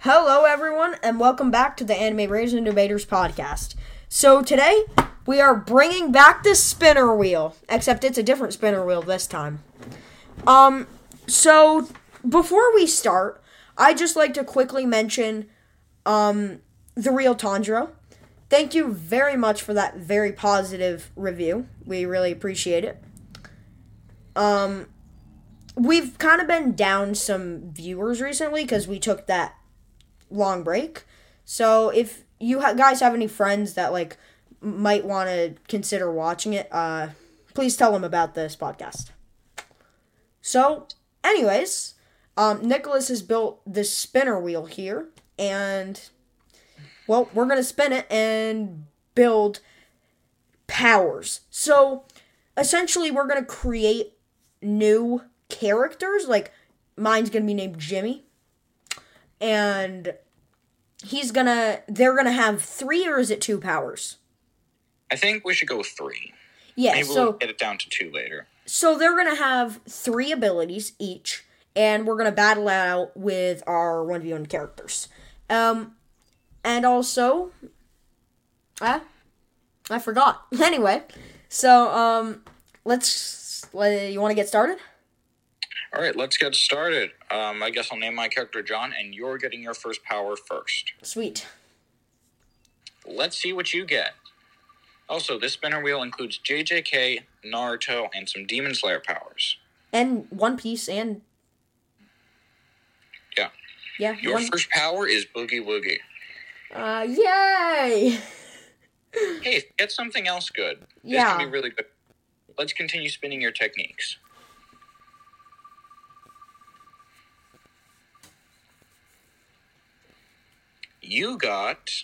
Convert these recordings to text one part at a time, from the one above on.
Hello, everyone, and welcome back to the Anime Raisin Debaters podcast. So today, we are bringing back the spinner wheel, except it's a different spinner wheel this time. So before we start, I'd just like to quickly mention, the real Tanjiro. Thank you very much for that very positive review. We really appreciate it. We've kind of been down some viewers recently because we took that long break. So if you guys have any friends that might want to consider watching it, please tell them about this podcast. So, anyways, Nicholas has built this spinner wheel here, and well, we're gonna spin it and build powers. So, essentially, we're gonna create new characters. Like, mine's gonna be named Jimmy. And they're gonna have 3, or is it 2 powers? I think we should go with 3. Yeah, Maybe we'll get it down to 2 later. So they're gonna have 3 abilities each, and we're gonna battle out with our 1v1 characters. And also, I forgot. Anyway, so, you wanna get started? Alright, let's get started. I guess I'll name my character John, and you're getting your first power first. Sweet. Let's see what you get. Also, this spinner wheel includes JJK, Naruto, and some Demon Slayer powers. And One Piece, and... Yeah. Yeah. Your first power is Boogie Woogie. Yay! Hey, get something else good. Yeah. This can be really good. Let's continue spinning your techniques. You got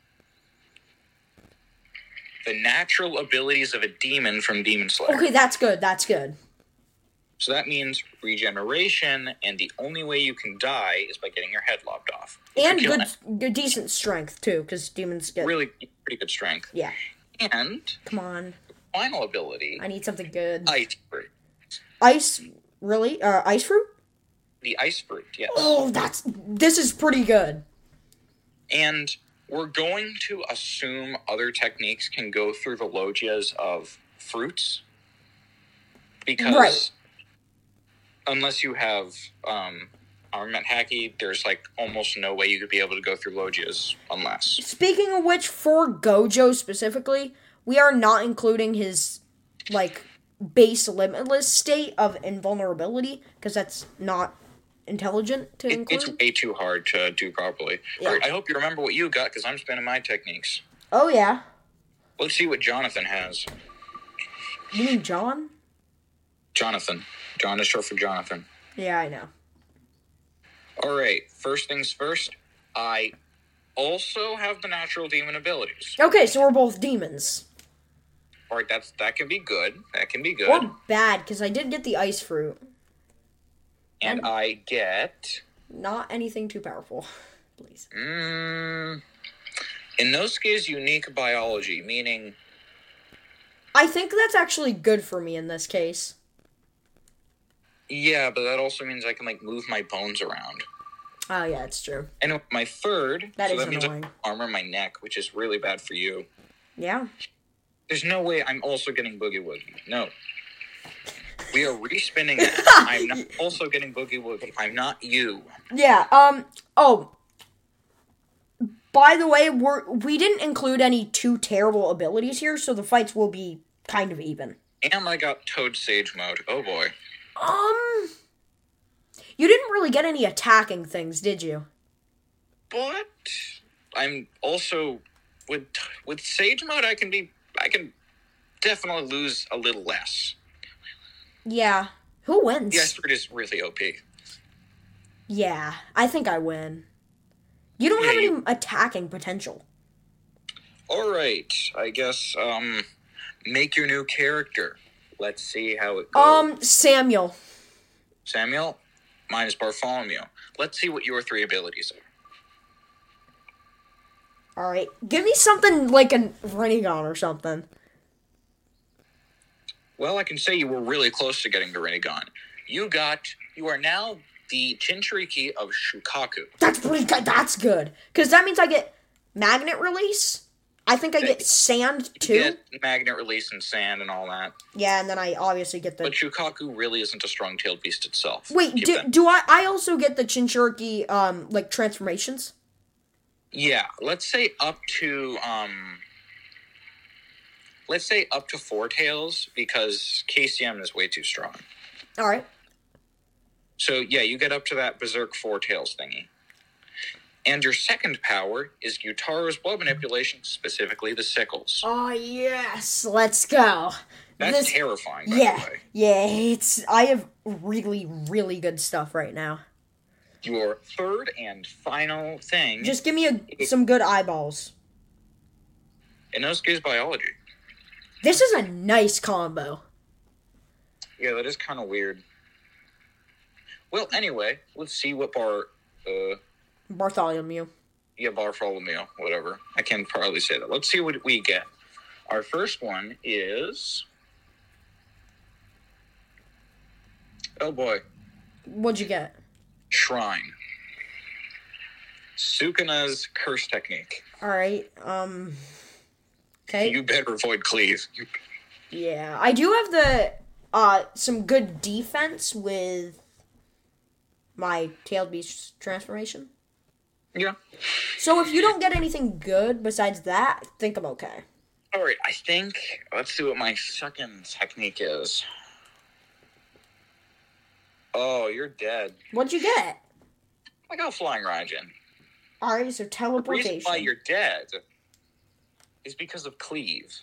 the natural abilities of a demon from Demon Slayer. Okay, that's good. So that means regeneration, and the only way you can die is by getting your head lopped off. And good, decent strength, too, because demons get... Really pretty good strength. Yeah. And... Come on. Final ability... I need something good. Ice fruit. Ice? Really? Ice fruit? The ice fruit, yes. Oh, this is pretty good. And we're going to assume other techniques can go through the logias of fruits. Because unless you have armament haki, there's almost no way you could be able to go through logias unless. Speaking of which, for Gojo specifically, we are not including his base limitless state of invulnerability, because that's not intelligent to include. It's way too hard to do properly. Yeah. Alright, I hope you remember what you got, because I'm spinning my techniques. Oh, yeah. Let's see what Jonathan has. You mean John? Jonathan. John is short for Jonathan. Yeah, I know. Alright, first things first, I also have the natural demon abilities. Okay, so we're both demons. Alright, that can be good. That can be good. Or bad, because I did get the ice fruit. And I get... Not anything too powerful, please. Inosuke's unique biology, meaning... I think that's actually good for me in this case. Yeah, but that also means I can, move my bones around. Oh, yeah, it's true. And my third... That means annoying. I can armor my neck, which is really bad for you. Yeah. There's no way I'm also getting Boogie Woogie. No. We are respinning that. I'm not also getting Boogie Woogie. I'm not you. Yeah, oh. By the way, we didn't include any too terrible abilities here, so the fights will be kind of even. And I got Toad Sage mode. Oh boy. You didn't really get any attacking things, did you? But I'm also with Sage mode I can definitely lose a little less. Yeah. Who wins? The ice fruit is really OP. Yeah, I think I win. You don't have any attacking potential. Alright, I guess, make your new character. Let's see how it goes. Samuel. Samuel? Mine is Bartholomew. Let's see what your 3 abilities are. Alright, give me something like a Rinnegan or something. Well, I can say you were really close to getting to Rinnegan. You are now the Jinchuriki of Shukaku. That's pretty good. That's good. Because that means I get magnet release. I think I get sand, too. You get magnet release and sand and all that. Yeah, and then I obviously get the... But Shukaku really isn't a strong-tailed beast itself. Wait, do I also get the Jinchuriki, like, transformations? Yeah, let's say up to 4 tails, because KCM is way too strong. Alright. So, yeah, you get up to that Berserk 4 tails thingy. And your second power is Gyutaro's blood manipulation, specifically the sickles. Oh, yes. Let's go. That's terrifying, by the way. Yeah, I have really, really good stuff right now. Your third and final thing... Just give me some good eyeballs. Inosuke's biology. This is a nice combo. Yeah, that is kind of weird. Well, anyway, let's see what Bartholomew. Yeah, Bartholomew, whatever. I can probably say that. Let's see what we get. Our first one is... Oh, boy. What'd you get? Shrine. Sukuna's curse technique. Alright, okay. You better avoid cleave. Yeah, I do have the, some good defense with my Tailed Beast transformation. Yeah. So if you don't get anything good besides that, I think I'm okay. Alright, I think... Let's see what my second technique is. Oh, you're dead. What'd you get? I got Flying Raijin. Alright, so teleportation. The reason why you're dead is because of cleave.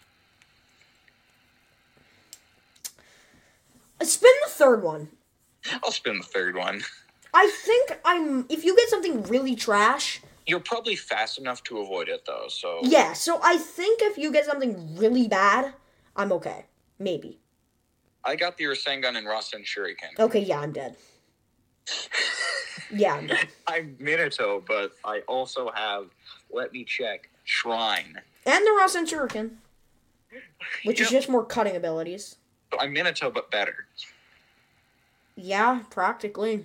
Spin the third one. I'll spin the third one. I think if you get something really trash... You're probably fast enough to avoid it, though, so... Yeah, so I think if you get something really bad, I'm okay. Maybe. I got the Rasengan and Rasen Shuriken. Okay, yeah, I'm dead. Yeah, I'm dead. I'm Minato, but I also have, let me check, Shrine. And the Rasen Shuriken. Which is just more cutting abilities. So I'm Minato, but better. Yeah, practically.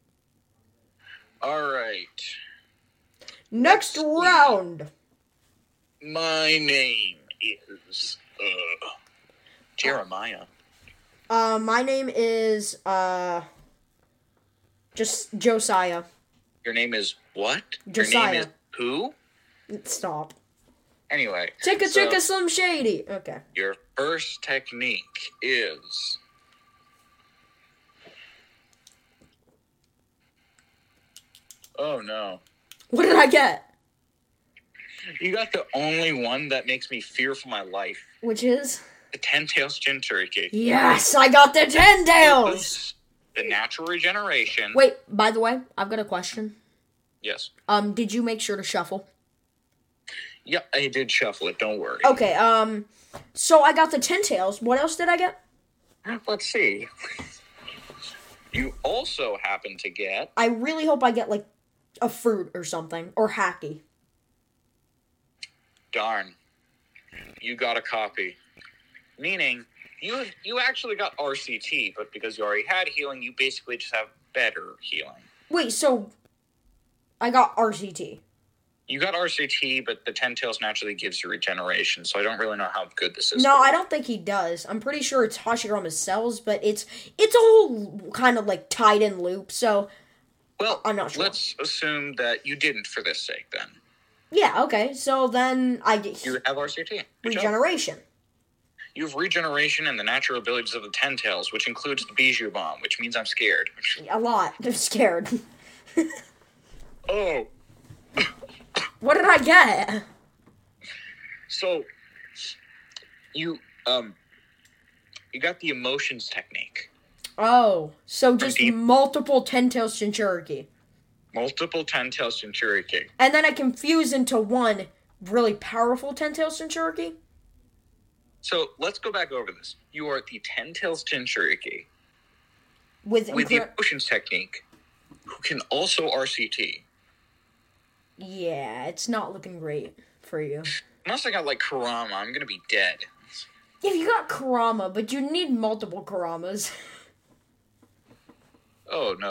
Alright. Next round. My name is, Jeremiah. My name is, just Josiah. Your name is what? Josiah. Your name is who? Stop. Anyway. Chicka Slim Shady. Okay. Your first technique is... Oh, no. What did I get? You got the only one that makes me fear for my life. Which is? The Ten Tails Jinchuriki. Yes, I got the 10 tails! The natural regeneration. Wait, by the way, I've got a question. Yes. Did you make sure to shuffle? Yeah, I did shuffle it, don't worry. Okay, so I got the 10 tails. What else did I get? Let's see. You also happen to get... I really hope I get, like, a fruit or something. Or Hacky. Darn. You got a copy. Meaning, you actually got RCT, but because you already had healing, you basically just have better healing. Wait, so... I got RCT. You got RCT, but the Ten Tails naturally gives you regeneration, so I don't really know how good this is. No, I don't think he does. I'm pretty sure it's Hashirama's cells, but it's a whole kind of, like, tied-in loop, so... Well, I'm not sure. Let's assume that you didn't for this sake, then. Yeah, okay, so then I get... You have RCT. Good regeneration. Job. You have regeneration and the natural abilities of the Ten Tails, which includes the Bijou Bomb, which means I'm scared. A lot. I'm scared. Oh. What did I get? So, you got the emotions technique. Oh, so just multiple 10 tails Jinchuriki. Multiple 10 tails Jinchuriki. And then I can fuse into one really powerful 10 tails Jinchuriki? So, let's go back over this. You are the 10 tails Jinchuriki. With the emotions technique, who can also RCT. Yeah, it's not looking great for you. Unless I got, like, Kurama, I'm gonna be dead. Yeah, you got Kurama, but you need multiple Kuramas. Oh, no.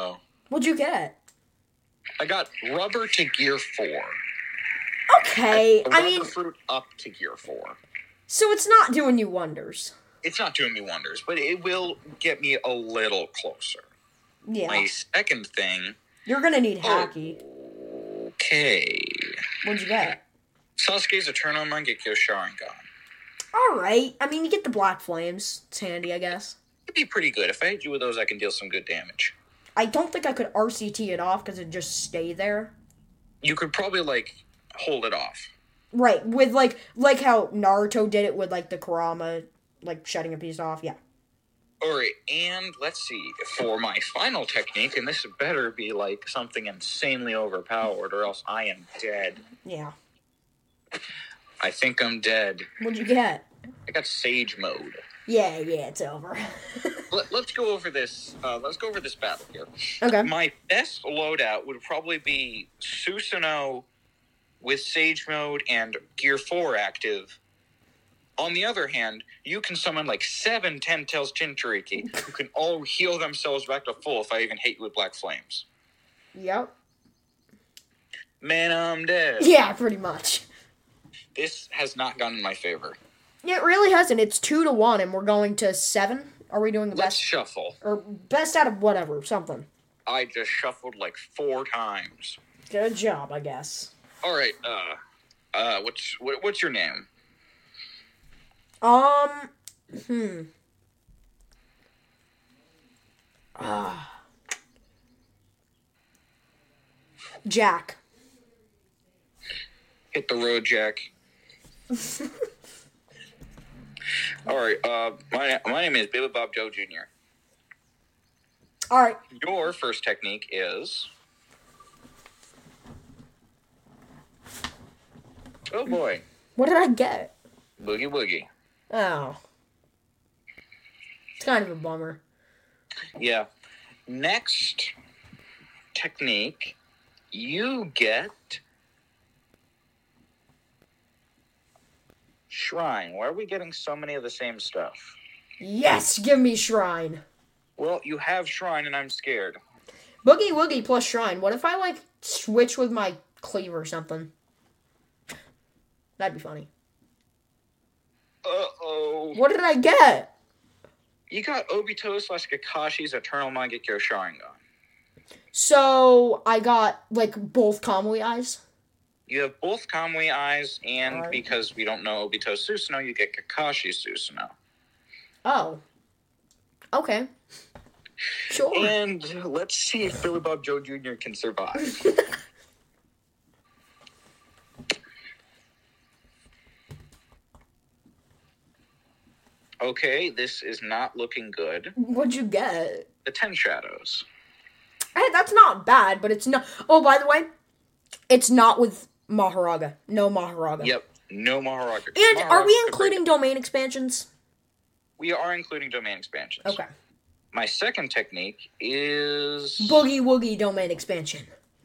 What'd you get? I got rubber to gear 4. Okay, I mean, rubber fruit up to gear 4. so it's not doing you wonders. It's not doing me wonders, but it will get me a little closer. Yeah. My second thing... You're gonna need Hacky. Okay. What'd you get? Sasuke's Eternal Mangekyo Sharingan. Alright. I mean, you get the Black Flames. It's handy, I guess. It'd be pretty good. If I hit you with those, I can deal some good damage. I don't think I could RCT it off because it'd just stay there. You could probably, like, hold it off. Right. With, like how Naruto did it with, like, the Kurama, like, shutting a piece off. Yeah. Alright, and let's see. For my final technique, and this better be, like, something insanely overpowered, or else I am dead. Yeah. I think I'm dead. What'd you get? I got Sage Mode. Yeah, it's over. Let's go over this. Let's go over this battle here. Okay. My best loadout would probably be Susanoo with Sage Mode and Gear 4 active. On the other hand, you can summon like 7 Ten Tails Jinchuriki who can all heal themselves back to full if I even hit you with Black Flames. Yep. Man, I'm dead. Yeah, pretty much. This has not gone in my favor. It really hasn't. It's 2-1, and we're going to 7. Are we doing the Let's best? shuffle. Or best out of whatever, something. I just shuffled like 4 times. Good job, I guess. All right. What's your name? Jack. Hit the road, Jack. All right. My name is Billy Bob Joe Jr. All right. Your first technique is... Oh, boy. What did I get? Boogie Woogie. Oh. It's kind of a bummer. Yeah. Next technique, you get... Shrine. Why are we getting so many of the same stuff? Yes, give me Shrine. Well, you have Shrine, and I'm scared. Boogie Woogie plus Shrine. What if I, like, switch with my cleaver or something? That'd be funny. Uh-oh. What did I get? You got Obito/Kakashi's Eternal Mangekyo Sharingan. So, I got, like, both Kamui eyes? You have both Kamui eyes, and Right. because we don't know Obito Susanoo, you get Kakashi Susanoo. Oh. Okay. Sure. And let's see if Billy Bob Joe Jr. can survive. Okay, this is not looking good. What'd you get? The 10 Shadows. Hey, that's not bad, but it's not... Oh, by the way, it's not with Maharaga. No Maharaga. Yep, no Maharaga. And are we Maharaga- including domain expansions? We are including domain expansions. Okay. My second technique is... Boogie Woogie domain expansion.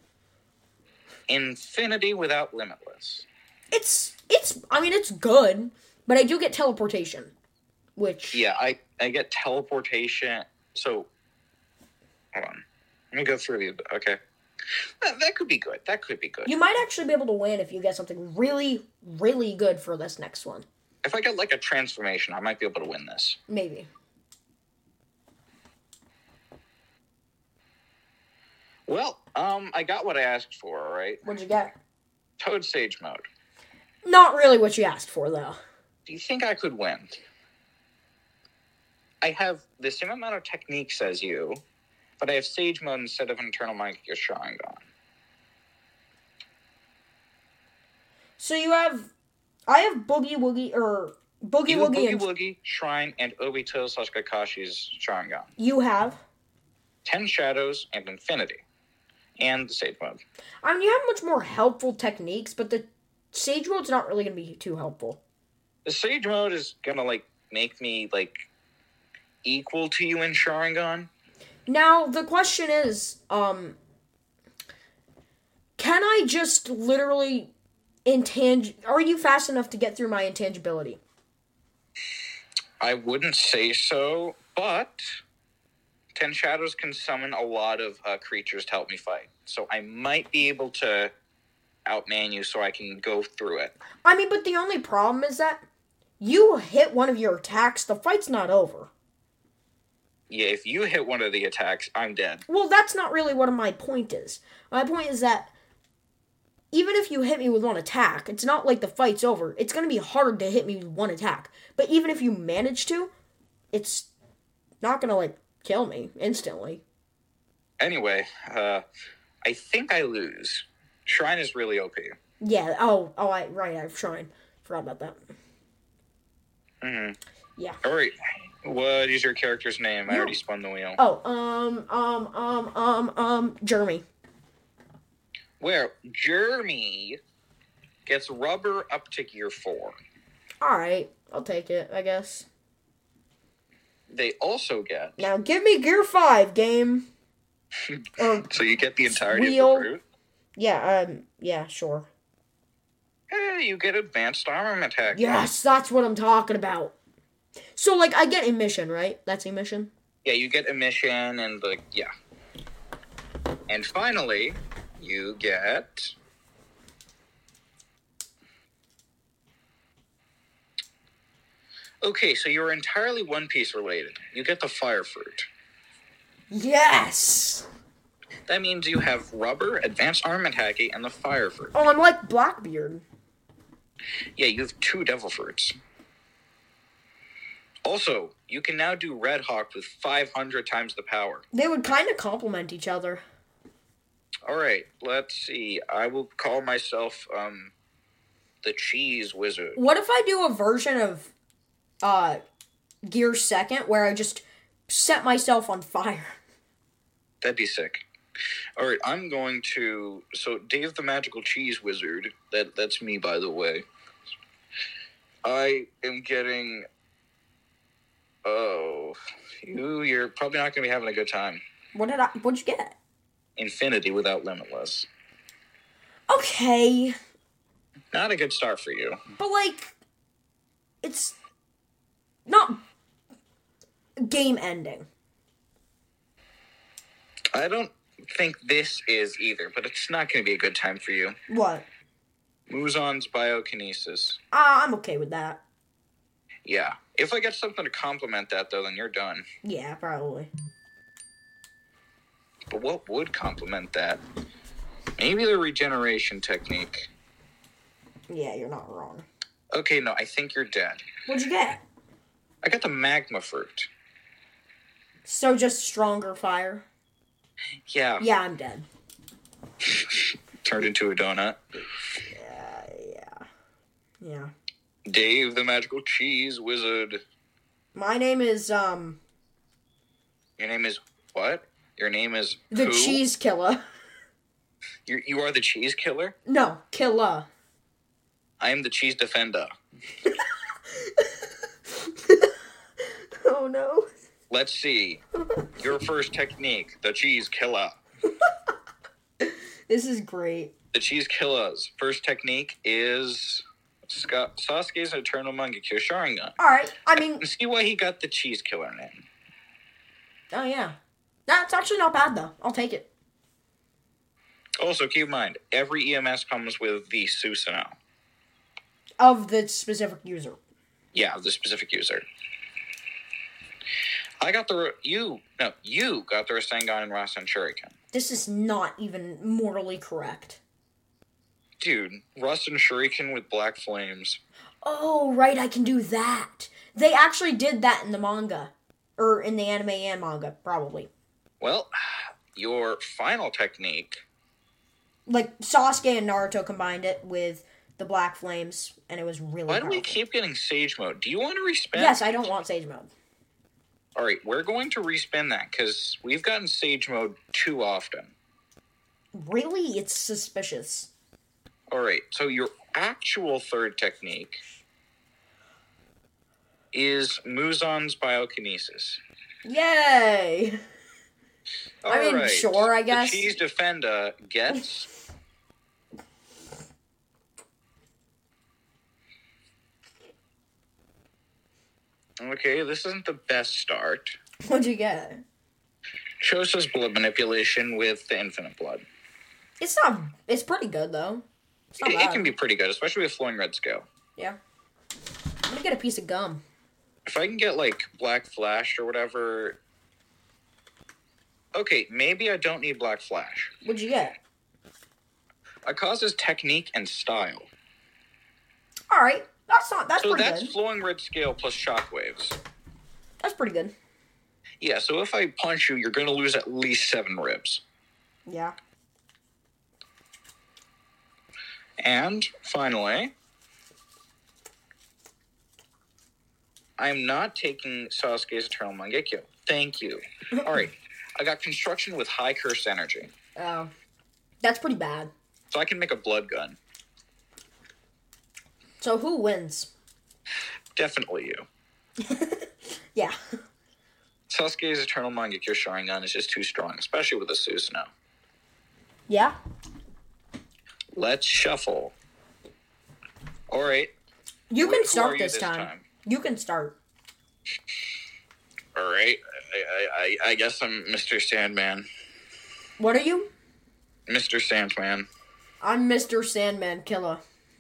Infinity without Limitless. I mean, it's good, but I do get teleportation, which... Yeah, I get teleportation. So, hold on. Let me go through these. Okay. That could be good. That could be good. You might actually be able to win if you get something really, really good for this next one. If I get, like, a transformation, I might be able to win this. Maybe. Well, I got what I asked for, all right? What'd you get? Toad Sage Mode. Not really what you asked for, though. Do you think I could win? I have the same amount of techniques as you, but I have Sage Mode instead of an Eternal Mangekyo Sharingan. So you have... I have Boogie Woogie, or... Boogie You have Woogie Boogie and... Woogie, Shrine, and Obito/Kakashi's Sharingan. You have... 10 Shadows and Infinity. And the Sage Mode. I mean, you have much more helpful techniques, but the Sage Mode's not really going to be too helpful. The Sage Mode is gonna, like, make me, like, equal to you in Sharingan. Now, the question is, can I just literally are you fast enough to get through my intangibility? I wouldn't say so, but 10 Shadows can summon a lot of creatures to help me fight. So I might be able to outman you so I can go through it. I mean, but the only problem is that you hit one of your attacks, the fight's not over. Yeah, if you hit one of the attacks, I'm dead. Well, that's not really what my point is. My point is that even if you hit me with one attack, it's not like the fight's over. It's going to be hard to hit me with one attack. But even if you manage to, it's not going to, like, kill me instantly. Anyway, I think I lose. Shrine is really OP. Yeah, I have Shrine. Forgot about that. Mm-hmm. Yeah. Alright, what is your character's name? I already spun the wheel. Jeremy. Where Jeremy gets rubber up to gear 4. Alright, I'll take it, I guess. They also get... Now give me gear 5, game. So you get the entirety wheel. of the brute? Yeah, sure. You get advanced armament attack. Yes, that's what I'm talking about. So, like, I get emission, right? That's emission? Yeah, you get emission and, yeah. And finally, you get... Okay, so you're entirely One Piece related. You get the Fire Fruit. Yes! That means you have rubber, advanced armament hacking, and the Fire Fruit. Oh, I'm like Blackbeard. Yeah, you have 2 Devil Fruits. Also, you can now do Red Hawk with 500 times the power. They would kind of complement each other. Alright, let's see. I will call myself, the Cheese Wizard. What if I do a version of, Gear 2nd where I just set myself on fire? That'd be sick. Alright, I'm going to... So, Dave the Magical Cheese Wizard, that's me, by the way. I am getting... Oh, you're probably not going to be having a good time. What'd you get? Infinity without Limitless. Okay. Not a good start for you. But, like, it's not game ending. I don't think this is either, but it's not going to be a good time for you. What? Muzan's Biokinesis. I'm okay with that. Yeah. If I get something to complement that, though, then you're done. Yeah, probably. But what would complement that? Maybe the regeneration technique. Yeah, you're not wrong. Okay, no, I think you're dead. What'd you get? I got the Magma Fruit. So just stronger fire? Yeah. Yeah, I'm dead. Turned into a donut. Yeah. Dave the Magical Cheese Wizard. My name is, Your name is what? Your name is The who? Cheese Killer. You are the Cheese Killer? No, Killer. I am the Cheese Defender. Oh, no. Let's see. Your first technique, the Cheese Killer. This is great. The Cheese Killer's first technique is Sasuke's Eternal Mangekyo Sharingan. Alright, I mean... See why he got the Cheese Killer name. Oh, yeah. That's actually not bad, though. I'll take it. Also, keep in mind, every EMS comes with the Susanoo. Of the specific user. Yeah, the specific user. You got the Rasengan and Rasen Shuriken. This is not even morally correct. Dude, Rasen Shuriken with black flames. Oh, right, I can do that. They actually did that in the manga. Or in the anime and manga, probably. Well, your final technique... Like, Sasuke and Naruto combined it with the black flames, and it was really Why do powerful. we keep getting Sage Mode? Do you want to respin? Yes, I don't want Sage Mode. Alright, we're going to respin that, because we've gotten Sage Mode too often. Really? It's suspicious. Alright, so your actual third technique is Muzan's Biokinesis. Yay! I mean, Alright, sure, I guess. The Cheese Defender gets... Okay, this isn't the best start. What'd you get? Chosa's blood manipulation with the infinite blood. It's not. It's pretty good though. It's not It bad. can be pretty good, especially with flowing red scale. Yeah. I'm gonna get a piece of gum. If I can get, like, Black Flash or whatever... Okay, maybe I don't need Black Flash. What'd you get? Akaza's technique and style. All right. That's So pretty that's good. flowing red scale plus shockwaves. That's pretty good. Yeah, so if I punch you, you're going to lose at least 7 ribs. Yeah. And, finally... I'm not taking Sasuke's Eternal Mangekyo. Thank you. Alright, I got Construction with high curse energy. Oh. That's pretty bad. So I can make a blood gun. So who wins? Definitely you. Yeah. Sasuke's Eternal Mangekyo Sharingan is just too strong, especially with a Susanoo. Yeah. Let's shuffle. Alright. You Who can are start you this time. You can start. Alright. I guess I'm Mr. Sandman. What are you? Mr. Sandman. I'm Mr. Sandman Killer.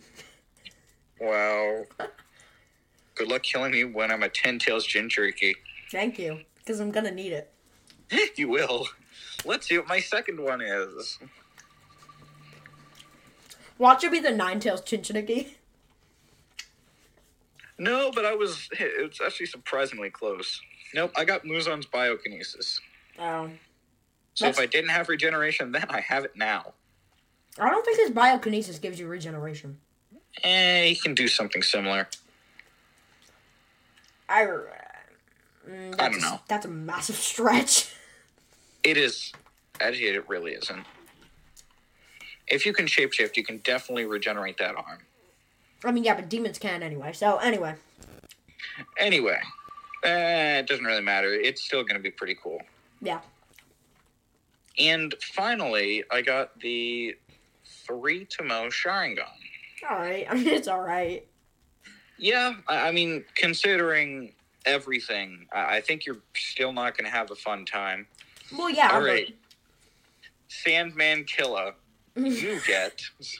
Wow. Good luck killing me when I'm a 10 Tails Jinchuriki. Thank you, because I'm gonna need it. You will. Let's see what my second one is. Watch it be the Nine Tails Chinchiniki. No, but it's actually surprisingly close. Nope, I got Muzan's Biokinesis. Oh. So if I didn't have regeneration then, I have it now. I don't think his biokinesis gives you regeneration. He can do something similar. I don't know. That's a massive stretch. It is. Actually, it really isn't. If you can shapeshift, you can definitely regenerate that arm. I mean, yeah, but demons can anyway. So, anyway. Anyway. It doesn't really matter. It's still going to be pretty cool. Yeah. And finally, I got the 3 Tomo Sharingan. Alright. I mean, it's alright. Yeah, I mean, considering everything, I think you're still not going to have a fun time. Well, yeah. All right. Sandman Killa, you get...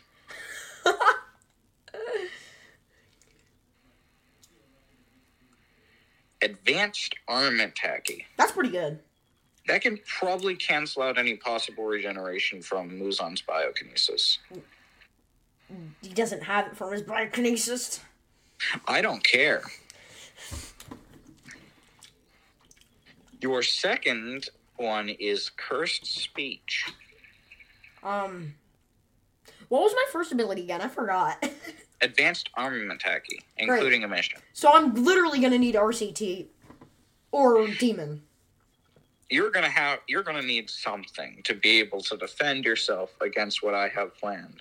Advanced Armament Tacky. That's pretty good. That can probably cancel out any possible regeneration from Muzan's Biokinesis. He doesn't have it from his biokinesis. I don't care. Your second one is Cursed Speech. What was my first ability again? I forgot. Advanced Armament Tacky, including a mission. So I'm literally gonna need RCT or Demon. You're gonna need something to be able to defend yourself against what I have planned.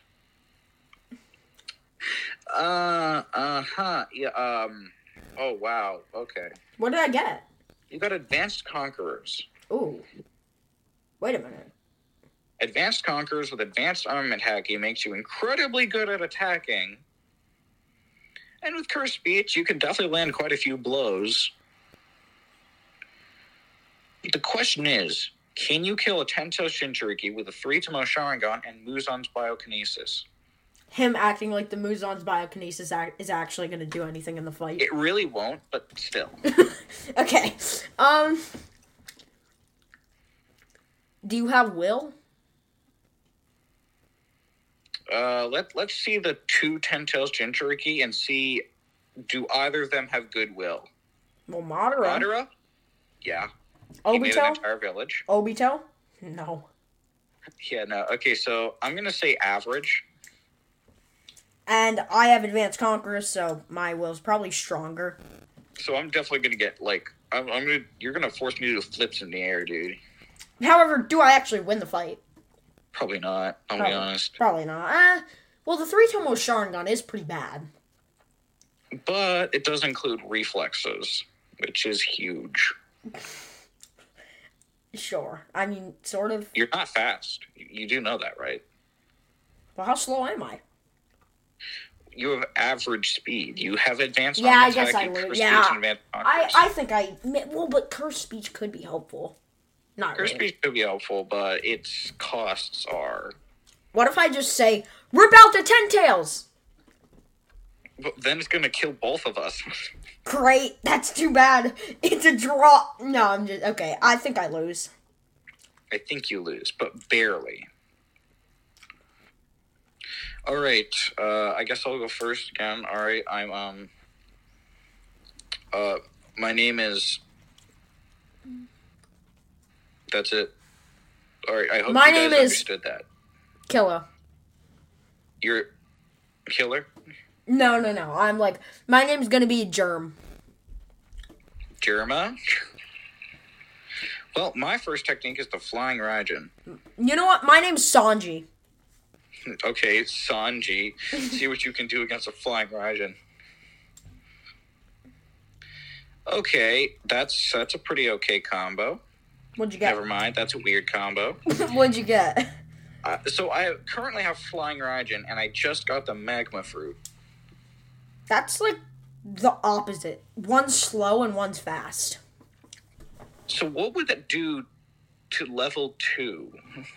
Yeah, oh wow, okay. What did I get? You got Advanced Conquerors. Ooh. Wait a minute. Advanced Conquerors with Advanced Armament Hacking makes you incredibly good at attacking. And with Cursed Speech, you can definitely land quite a few blows. The question is, can you kill a 10-tail Shinchuriki with a 3 Tomo Sharingan and Muzan's Biokinesis? Him acting like the Muzan's biokinesis is actually going to do anything in the fight. It really won't, but still. Okay. Do you have will? Let's see the 2 10-tails Jinchuriki and see, do either of them have goodwill? Well, Madara. Madara? Yeah. He made an Obito? entire village. Obito? No. Yeah, no. Okay, so I'm going to say average. And I have Advanced Conquerors, so my will's probably stronger. So I'm definitely going to get, like, you're going to force me to do flips in the air, dude. However, do I actually win the fight? Probably not, I'll be honest. Probably not. Well, the 3 Tomo Sharingan is pretty bad. But it does include reflexes, which is huge. Sure. I mean, sort of. You're not fast. You do know that, right? Well, how slow am I? You have average speed. You have advanced Yeah, I armament guess I hacking, would. curse Yeah. speech, and advanced conquerors. I think well, but Cursed Speech could be helpful. Not Curse really. Beast could be helpful, but its costs are. What if I just say, rip out the 10 tails? But then it's gonna kill both of us. Great, that's too bad. It's a draw. No, I'm just, okay, I think I lose. I think you lose, but barely. Alright, I guess I'll go first again. Alright, I'm, my name is... That's it. Alright, I hope My you name guys is- understood that. Killer. You're a killer? No. I'm like, my name's gonna be Germ. Jerma? Well, my first technique is the Flying Raijin. You know what? My name's Sanji. Okay, Sanji. See what you can do against a Flying Raijin. Okay, that's a pretty okay combo. What'd you get? Never mind, that's a weird combo. What'd you get? So I currently have Flying Raijin, and I just got the Magma Fruit. That's like the opposite. One's slow and one's fast. So what would that do to level 2?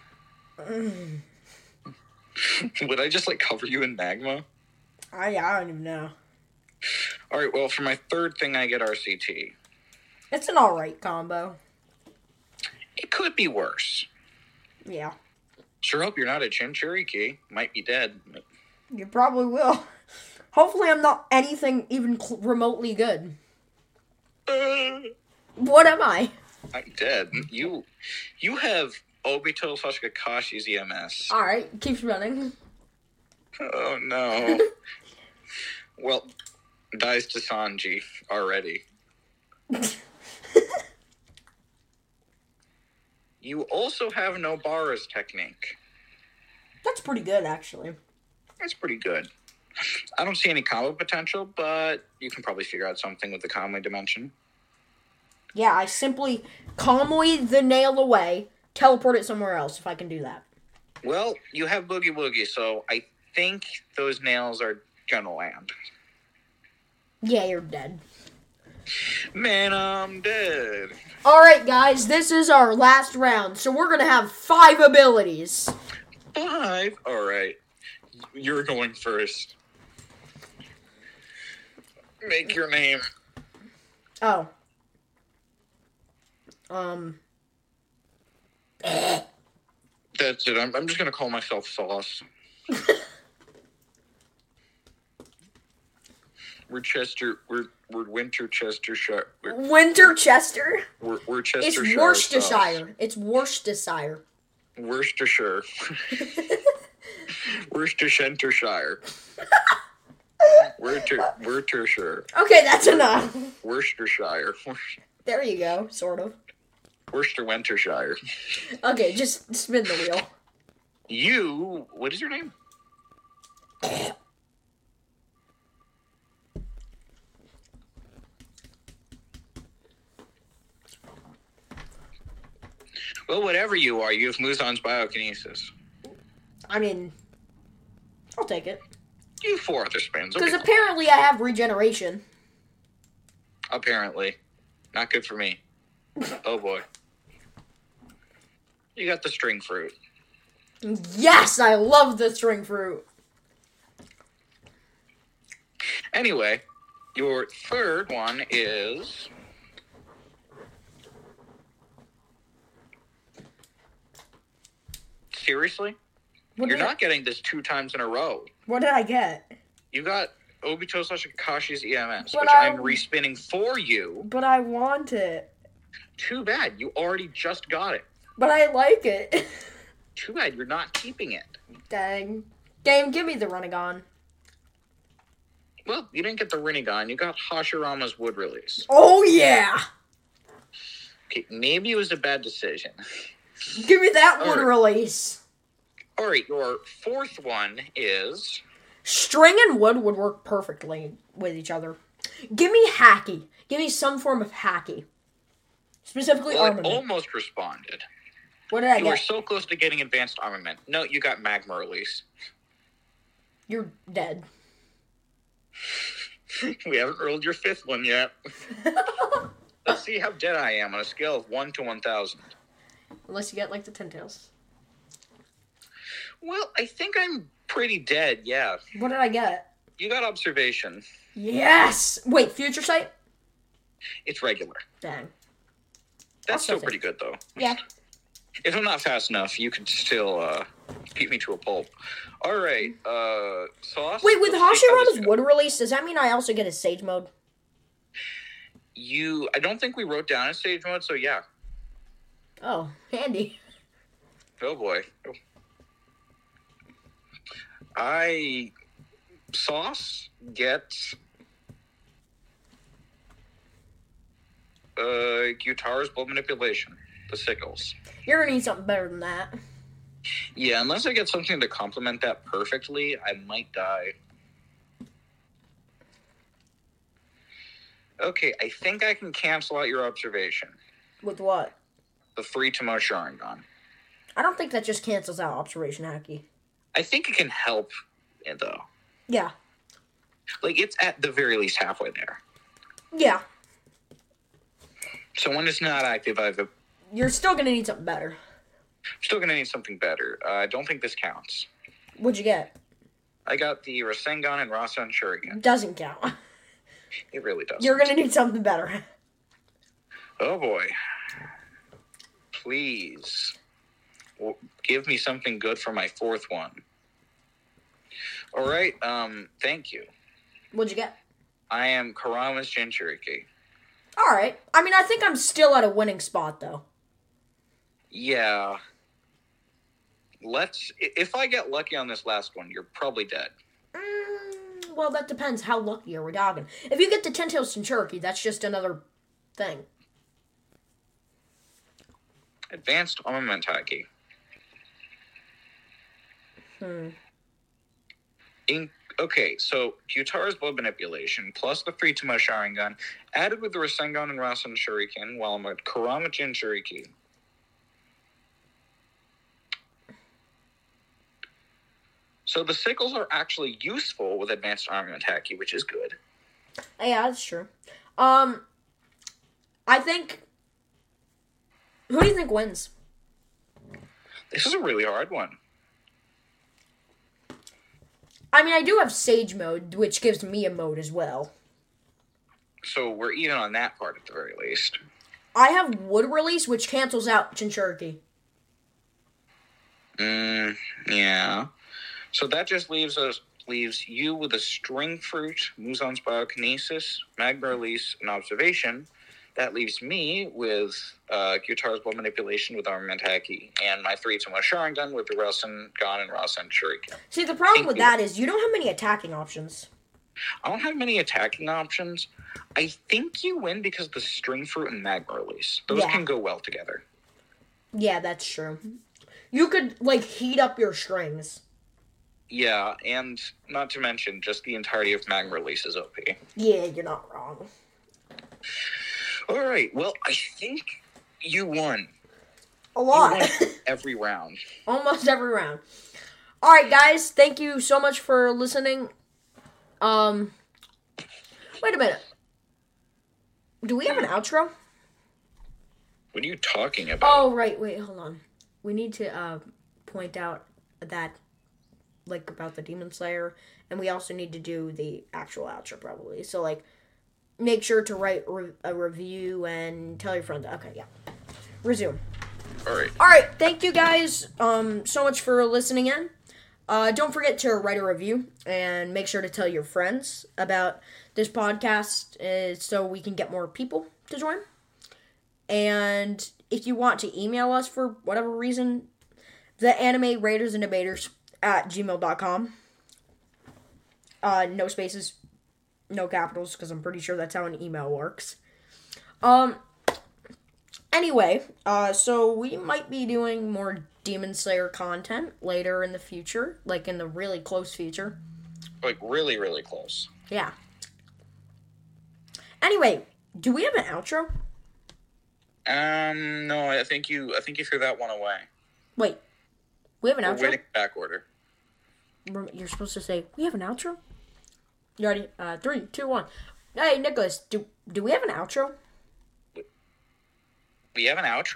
Would I just, like, cover you in magma? I don't even know. Alright, well, for my third thing, I get RCT. It's an alright combo. It could be worse. Yeah. Sure hope you're not a Chinchuriki. Might be dead. You probably will. Hopefully I'm not anything even remotely good. What am I? I'm dead. You have Obito / Kakashi's EMS. Alright, keeps running. Oh, no. Well, dies to Sanji already. You also have Nobara's technique. That's pretty good, actually. That's pretty good. I don't see any combo potential, but you can probably figure out something with the Kamui dimension. Yeah, I simply Kamui the nail away, teleport it somewhere else if I can do that. Well, you have Boogie Woogie, so I think those nails are gonna land. Yeah, you're dead. Man, I'm dead. Alright, guys, this is our last round, so we're gonna have 5 abilities. 5? Alright. You're going first. Make your name. Oh. That's it. I'm just gonna call myself Sauce. We're Winterchester. Winterchester? We're It's Chestershire. Worcestershire. It's Worcestershire. Worcestershire. Worcestershire. Worcestershire. Okay, that's enough. Worcestershire. There you go, sort of. Worcestershire. Okay, just spin the wheel. What is your name? Well, whatever you are, you have Muzan's biokinesis. I mean, I'll take it. You have 4 other spins. Because Okay. apparently I have regeneration. Apparently. Not good for me. Oh, boy. You got the string fruit. Yes, I love the string fruit. Anyway, your third one is... Seriously? What You're did not getting this 2 times in a row. What did I get? You got Obito / Kakashi's EMS, But which I'm respinning for you. But I want it. Too bad. You already just got it. But I like it. Too bad you're not keeping it. Dang. Game, give me the Rinnegan. Well, you didn't get the Rinnegan. You got Hashirama's Wood Release. Oh, yeah. Okay, maybe it was a bad decision. Give me that wood Alright. release. All right, your fourth one is... String and wood would work perfectly with each other. Give me hacky. Give me some form of hacky. Specifically Well, it armament. almost responded. What did I You were get? so close to getting advanced armament. No, you got Magma Release. You're dead. We haven't rolled your fifth one yet. Let's see how dead I am on a scale of 1 to 1,000. Unless you get, like, the 10 tails. Well, I think I'm pretty dead, yeah. What did I get? You got observation. Yes! Wait, future sight? It's regular. Dang. That's still pretty good, though. Yeah. If I'm not fast enough, you can still beat me to a pulp. All right, Sauce? Wait, with Let's see how this Hashirama's goes. wood release, does that mean I also get his Sage Mode? I don't think we wrote down a stage mode, so yeah. Oh, handy. Oh, boy. Sauce gets Gyutar's blood manipulation, the sickles. You're gonna need something better than that. Yeah, unless I get something to complement that perfectly, I might die. Okay, I think I can cancel out your observation. With what? The 3 Tomo Sharingan. I don't think that just cancels out Observation Haki. I think it can help, though. Yeah. Like, it's at the very least halfway there. Yeah. So when it's not active, I'm You're still gonna need something better. still going to need something better. I don't think this counts. What'd you get? I got the Rasengan and Rasen Shuriken. Doesn't count. It really doesn't. You're gonna need something better. Oh, boy. Please. Give me something good for my 4th one. All right, thank you. What'd you get? I am Kurama's Jinchuriki. Alright. I mean, I think I'm still at a winning spot, though. Yeah. If I get lucky on this last one, you're probably dead. Well, that depends how lucky are we talking. If you get the 10 tails Jinchuriki, that's just another thing. Advanced Armamentaki. Okay, so Gyutar's blood manipulation plus the 3 Tomo Sharingan added with the Rasengan and Rasen Shuriken while I'm at Kurama Jinchuriki. So the sickles are actually useful with advanced Armamentaki, which is good. Yeah, that's true. I think... Who do you think wins? This is a really hard one. I mean, I do have Sage Mode, which gives me a mode as well. So we're even on that part at the very least. I have Wood Release, which cancels out Jinchuriki. Yeah. So that just leaves you with a String Fruit, Muzan's Biokinesis, Magma Release, and Observation. That leaves me with Gyutar's Blood Manipulation with Armamentaki, and my 3 Tomo Sharingan with the Rasengan and Rasen Shuriken. See, the problem with that is you don't have many attacking options. I don't have many attacking options. I think you win because of the String Fruit and Magma Release. Those can go well together. Yeah, that's true. You could, like, heat up your strings. Yeah, and not to mention, just the entirety of Magma Release is OP. Yeah, you're not wrong. All right, well, I think you won. A lot. You won every round. Almost every round. All right, guys, thank you so much for listening. Wait a minute. Do we have an outro? What are you talking about? Oh, right. Wait, hold on. We need to point out that, like, about the Demon Slayer, and we also need to do the actual outro, probably. So, like, make sure to write a review and tell your friends. Okay, yeah. Resume. All right, thank you guys so much for listening in. Don't forget to write a review and make sure to tell your friends about this podcast so we can get more people to join. And if you want to email us for whatever reason, the anime raiders and debaters at gmail.com. No spaces, no capitals, because I'm pretty sure that's how an email works. Anyway, so we might be doing more Demon Slayer content later in the future, like in the really close future. Like really, really close. Yeah. Anyway, do we have an outro? No, I think you threw that one away. Wait, we have an outro? We're waiting back order. You're supposed to say, we have an outro? You ready? 3, 2, 1. Hey, Nicholas, do we have an outro? We have an outro?